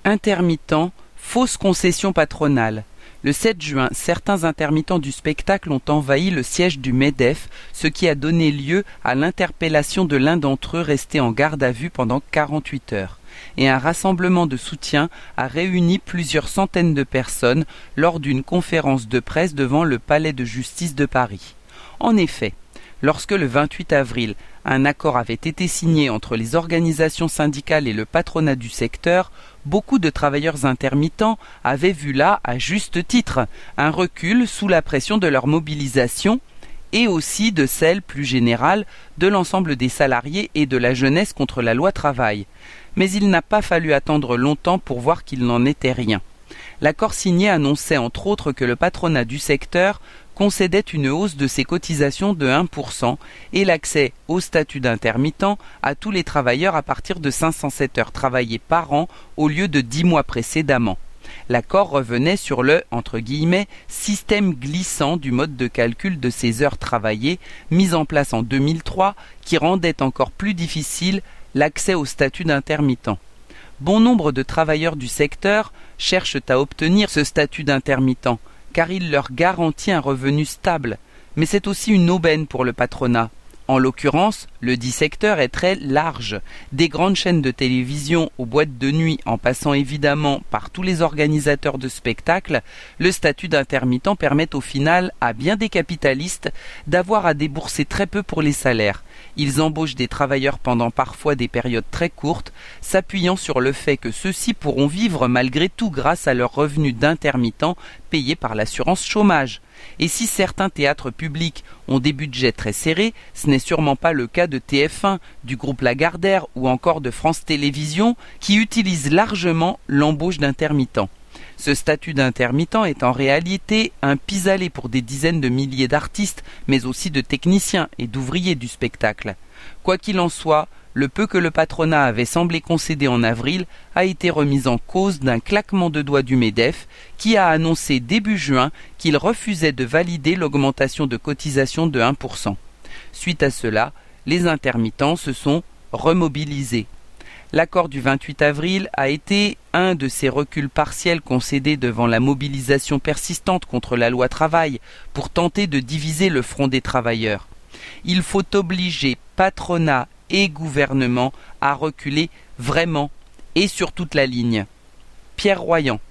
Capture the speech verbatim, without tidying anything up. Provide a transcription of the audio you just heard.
Intermittents, fausse concession patronale. Le sept juin, certains intermittents du spectacle ont envahi le siège du MEDEF, ce qui a donné lieu à l'interpellation de l'un d'entre eux resté en garde à vue pendant quarante-huit heures. Et un rassemblement de soutien a réuni plusieurs centaines de personnes lors d'une conférence de presse devant le palais de justice de Paris. En effet, lorsque le vingt-huit avril, un accord avait été signé entre les organisations syndicales et le patronat du secteur, beaucoup de travailleurs intermittents avaient vu là, à juste titre, un recul sous la pression de leur mobilisation et aussi de celle plus générale de l'ensemble des salariés et de la jeunesse contre la loi travail. Mais il n'a pas fallu attendre longtemps pour voir qu'il n'en était rien. L'accord signé annonçait entre autres que le patronat du secteur concédait une hausse de ses cotisations de un pour cent et l'accès au statut d'intermittent à tous les travailleurs à partir de cinq cent sept heures travaillées par an au lieu de dix mois précédemment. L'accord revenait sur le entre guillemets, système glissant du mode de calcul de ces heures travaillées mis en place en deux mille trois qui rendait encore plus difficile l'accès au statut d'intermittent. Bon nombre de travailleurs du secteur cherchent à obtenir ce statut d'intermittent car il leur garantit un revenu stable, mais c'est aussi une aubaine pour le patronat. En l'occurrence, le dit secteur est très large, des grandes chaînes de télévision aux boîtes de nuit en passant évidemment par tous les organisateurs de spectacles, le statut d'intermittent permet au final à bien des capitalistes d'avoir à débourser très peu pour les salaires. Ils embauchent des travailleurs pendant parfois des périodes très courtes, s'appuyant sur le fait que ceux-ci pourront vivre malgré tout grâce à leurs revenus d'intermittent payés par l'assurance chômage. Et si certains théâtres publics ont des budgets très serrés, ce n'est sûrement pas le cas de T F un, du groupe Lagardère ou encore de France Télévisions qui utilisent largement l'embauche d'intermittents. Ce statut d'intermittent est en réalité un pis-aller pour des dizaines de milliers d'artistes, mais aussi de techniciens et d'ouvriers du spectacle. Quoi qu'il en soit, le peu que le patronat avait semblé concéder en avril a été remis en cause d'un claquement de doigts du MEDEF qui a annoncé début juin qu'il refusait de valider l'augmentation de cotisation de un pour cent. Suite à cela, les intermittents se sont remobilisés. L'accord du vingt-huit avril a été un de ces reculs partiels concédés devant la mobilisation persistante contre la loi travail pour tenter de diviser le front des travailleurs. Il faut obliger patronat et gouvernement à reculer vraiment et sur toute la ligne. Pierre Royan.